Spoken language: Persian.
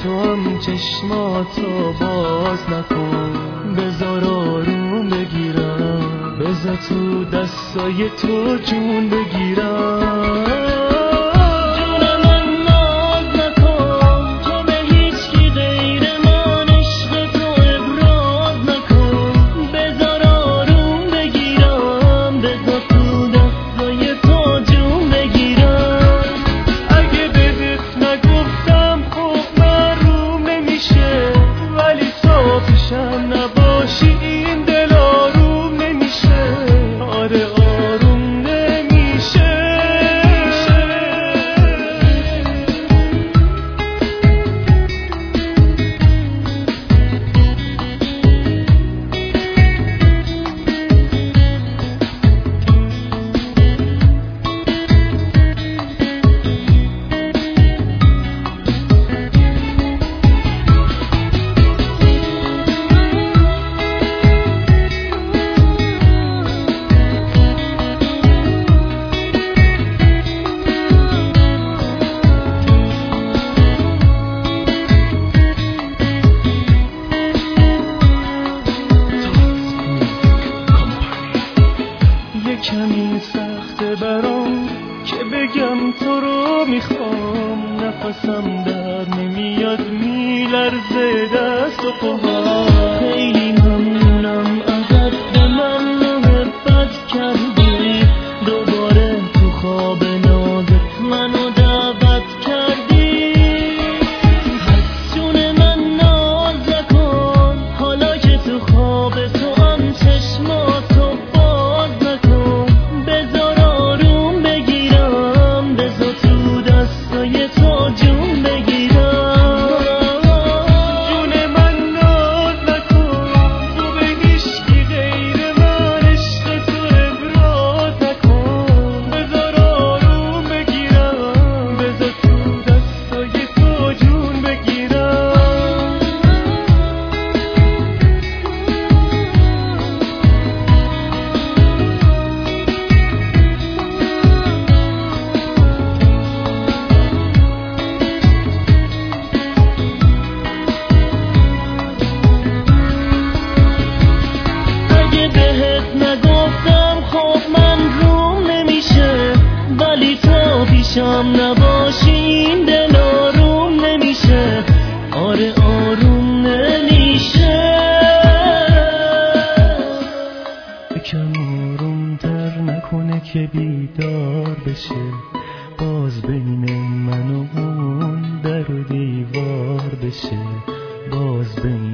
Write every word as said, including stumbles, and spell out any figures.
تو هم چشماتو باز نکن، بذار آروم بگیرم، بذار تو دستای تو جون بگیرم. نباشی این دل آروم نمیشه، آره آروم نمیشه. کمی سخته برام که بگم تو رو میخوام، نفسم در نمیاد میلرزه دست و پاها. خیلی ممنونم ازت به من محبت کردی، دوباره تو خواب نازت منو دعوت کردی. پس جون من ناز نکن، حالا که تو خواب تو هم چشماتو پیشم نباشی این دل آروم نمیشه، آره آروم نمیشه. یکم آروم تر نکنه که بیدار بشه، باز بین من و اون در و دیوار بشه، باز بین